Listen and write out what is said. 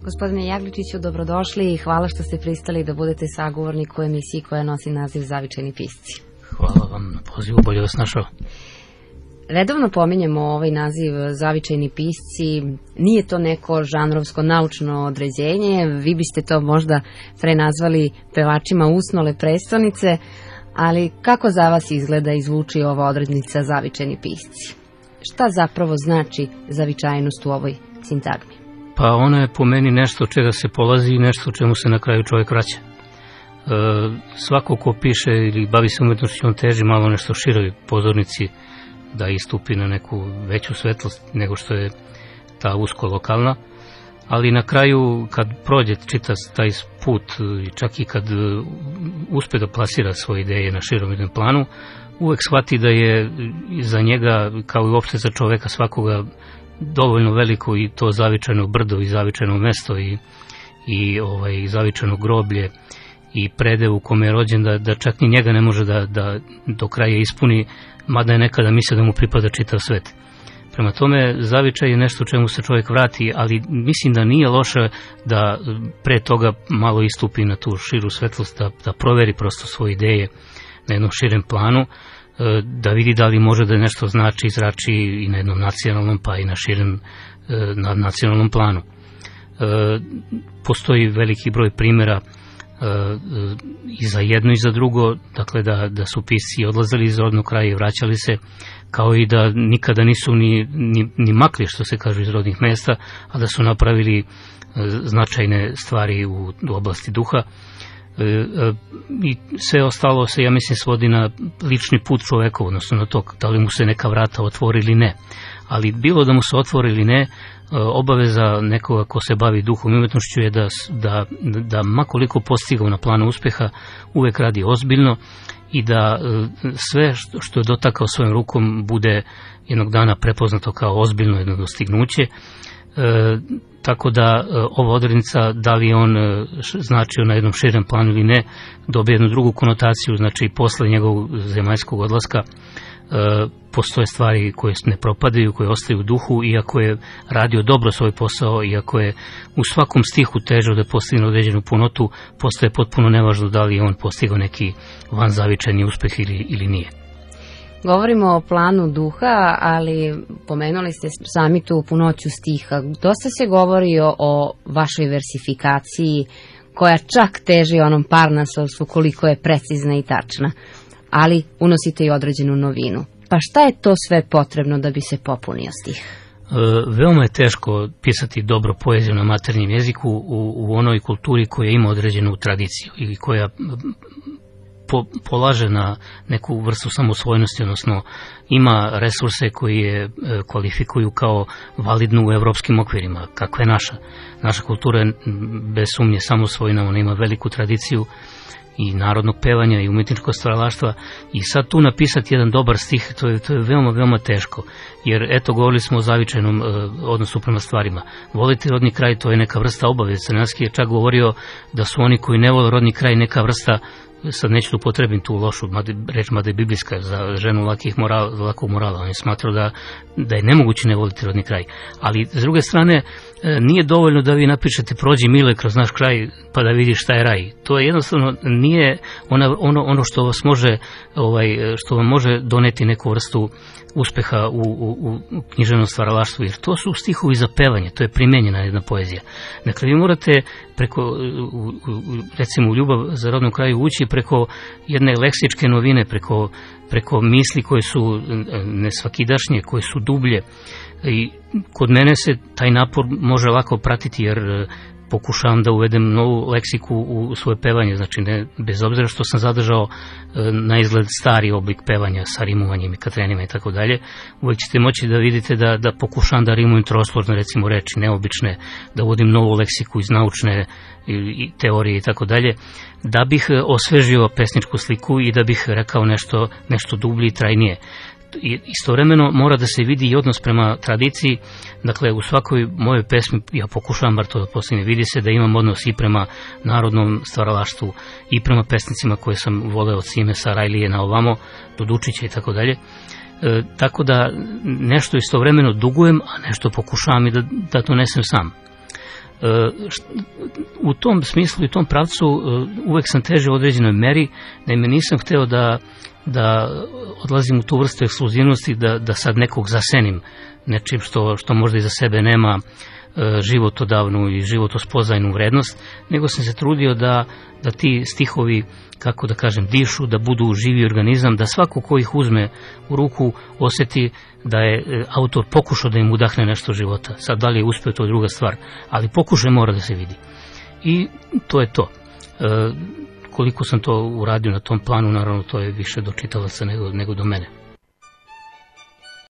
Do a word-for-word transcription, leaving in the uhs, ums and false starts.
Gospodine Jagličiću, dobrodošli i hvala što ste pristali da budete sagovornik u emisiji koja nosi naziv Zavičajni pisci. Hvala vam na pozivu, bolje vas našao. Redovno pominjemo ovaj naziv Zavičajni pisci, nije to neko žanrovsko naučno određenje, vi biste to možda prenazvali pevačima usnole prestonice, ali kako za vas izgleda i zvuči ova odrednica Zavičajni pisci? Šta zapravo znači zavičajnost u ovoj sintagmi? Pa ona je po meni nešto od čega se polazi i nešto o čemu se na kraju čovjek vraća. E, svako ko piše ili bavi se umetnošću, on teži malo nešto široj pozornici da istupi na neku veću svetlost nego što je ta usko lokalna, ali na kraju kad prođe čita taj put i čak i kad uspe da plasira svoje ideje na širom jednom planu, uvek shvati da je za njega, kao i uopšte za čoveka svakoga, dovoljno veliko i to zavičajno brdo i zavičajno mesto i, i ovaj, zavičajno groblje i predev u kome je rođen da, da čak ni njega ne može da, da do kraja ispuni, mada je nekada misle da mu pripada čitav svet. Prema tome, zavičaj je nešto čemu se čovjek vrati, ali mislim da nije loše da pre toga malo istupi na tu širu svetlost, da, da proveri prosto svoje ideje na jednom širem planu, da vidi da li može da nešto znači, izrači i na jednom nacionalnom, pa i na širem na nacionalnom planu. Postoji veliki broj primjera i za jedno i za drugo, dakle da, da su pisci odlazili iz rodnog kraja i vraćali se, kao i da nikada nisu ni, ni, ni makli, što se kaže, iz rodnih mesta, a da su napravili značajne stvari u, u oblasti duha. I sve ostalo se, ja mislim, svodi na lični put čoveka, odnosno na to da li mu se neka vrata otvori ili ne. Ali bilo da mu se otvori ili ne, obaveza nekoga ko se bavi duhom i umetnošću je da, da, da makoliko postigao na planu uspeha uvek radi ozbiljno i da sve što je dotakao svojom rukom bude jednog dana prepoznato kao ozbiljno jedno dostignuće. E, tako da ova odrednica, da li on značio na jednom širem planu ili ne, dobije jednu drugu konotaciju, znači posle njegovog zemaljskog odlaska e, postoje stvari koje ne propadaju, koje ostaju u duhu, iako je radio dobro svoj posao, iako je u svakom stihu težao da postigne određenu punotu, postaje potpuno nevažno da li je on postigao neki vanzavičajni uspeh ili, ili nije. Govorimo o planu duha, ali pomenuli ste sami tu punoću stiha. Dosta se govori o, o vašoj versifikaciji, koja čak teži onom parnasovstvu koliko je precizna i tačna, ali unosite i određenu novinu. Pa šta je to sve potrebno da bi se popunio stih? E, veoma je teško pisati dobro poeziju na maternjem jeziku u, u onoj kulturi koja ima određenu tradiciju ili koja po, polaže na neku vrstu samosvojnosti, odnosno ima resurse koji je e, kvalifikuju kao validnu u evropskim okvirima, kakva je naša. Naša kultura je bez sumnje samosvojna, ona ima veliku tradiciju i narodnog pevanja i umetničkog stvaralaštva, i sad tu napisati jedan dobar stih, to je, to je veoma, veoma teško, jer eto, govorili smo o zavičajnom e, odnosu prema stvarima. Voliti rodni kraj, to je neka vrsta obaveze. Crnjanski je čak govorio da su oni koji ne vole rodni kraj neka vrsta, sad neću da upotrebim tu lošu reč, mada je biblijska, za ženu lakih moral, lakog morala. On je smatrao da, da je nemoguće ne voliti rodni kraj. Ali, s druge strane, nije dovoljno da vi napišete prođi mile kroz naš kraj pa da vidiš šta je raj. To je jednostavno nije ona, ono, ono što vas može, ovaj, što vam može doneti neku vrstu uspeha u, u, u književnom stvaralaštvu, jer to su stihovi za pevanje, to je primenjena jedna poezija. Dakle, vi morate preko, u, u, recimo, u ljubav za rodnom kraju ući preko jedne leksičke novine, preko, preko misli koje su nesvakidašnje, koje su dublje. I kod mene se taj napor može lako pratiti, jer pokušavam da uvedem novu leksiku u svoje pevanje, znači ne, bez obzira što sam zadržao na izgled stari oblik pevanja sa rimovanjem i katrenima i tako dalje, uvijek ćete moći da vidite da, da pokušavam da rimujem troslojne, recimo, reči, neobične, da uvodim novu leksiku iz naučne i teorije i tako dalje, da bih osvežio pesničku sliku i da bih rekao nešto, nešto dublje i trajnije. Istovremeno mora da se vidi i odnos prema tradiciji. Dakle, u svakoj mojoj pesmi, ja pokušavam bar to da postigne, vidi se da imam odnos i prema narodnom stvaralaštvu i prema pesnicima koje sam voleo od Simesa, Rajlije na ovamo, do Dučića i tako dalje. E, tako da nešto istovremeno dugujem, a nešto pokušavam i da, da donesem sam. u tom smislu i u tom pravcu uvek sam težio u određenoj meri, naime nisam hteo da, da odlazim u tu vrstu ekskluzivnosti, da, da sad nekog zasenim nečim što, što možda iza sebe nema životodavnu i životospoznajnu vrednost, nego sam se trudio da, da ti stihovi, kako da kažem, dišu, da budu živi organizam, da svako ko ih uzme u ruku oseti da je autor pokušao da im udahne nešto života. Sad da li je uspeo, to je druga stvar, ali pokušaj mora da se vidi. I to je to. E, koliko sam to uradio na tom planu, naravno to je više do čitalaca nego, nego do mene.